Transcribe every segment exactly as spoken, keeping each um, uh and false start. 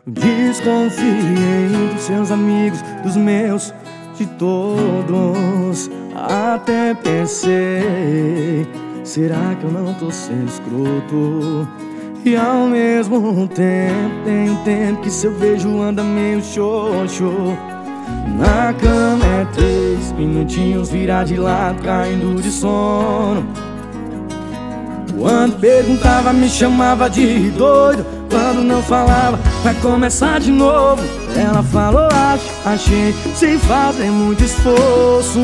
Desconfiei dos seus amigos, dos meus, de todos. Até pensei, será que eu não tô sendo escroto? E ao mesmo tempo, tem um tempo que seu beijo anda meio xoxo. Na cama é três minutinhos, virar de lado, caindo de sono. Quando perguntava, me chamava de doido. Quando não falava, vai começar de novo. Ela falou, acho, achei, sem fazer muito esforço.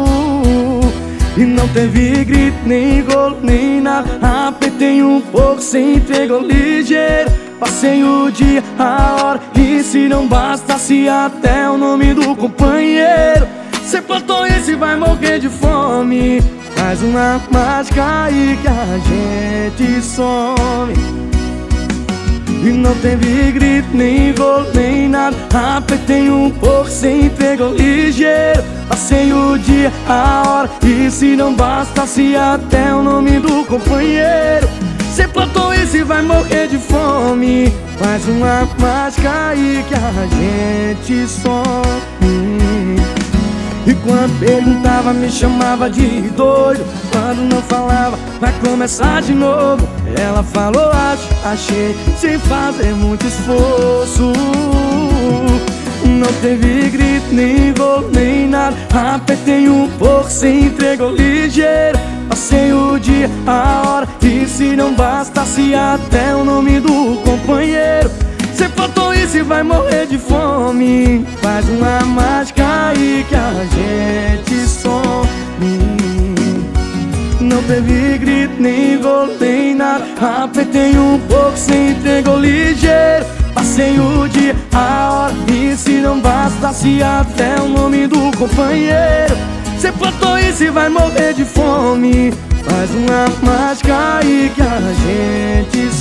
E não teve grito, nem golo, nem nada. Apertei um pouco, se entregou ligeiro. Passei o dia, a hora, e se não bastasse até o nome do companheiro. Cê plantou esse, vai morrer de fome. Faz uma mágica aí que a gente some. E não teve grito, nem golo, nem nada. Apertei um pouco, se entregou ligeiro. Passei o dia, a hora, e se não bastasse até o nome do companheiro. Cê plantou isso e vai morrer de fome. Faz uma mágica aí que a gente some. E quando perguntava, me chamava de doido. Quando não falava, vai começar de novo. Ela falou, acho, achei, sem fazer muito esforço. Não teve grito, nem golo, nem nada. Apertei um pouco, se entregou ligeiro. Passei o dia, a hora, e se não bastasse até o nome do companheiro. Cê faltou isso e vai morrer de fome. Faz uma mágica aí que a gente some. Não teve grito, nem golo, nem nada. Apertei um pouco, se entregou ligeiro. Passei o dia, a hora, e se não bastasse até o nome do companheiro. Cê plantou isso e vai morrer de fome. Faz uma mágica aí que a gente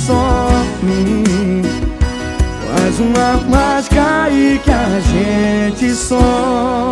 some. Faz uma mágica aí que a gente some.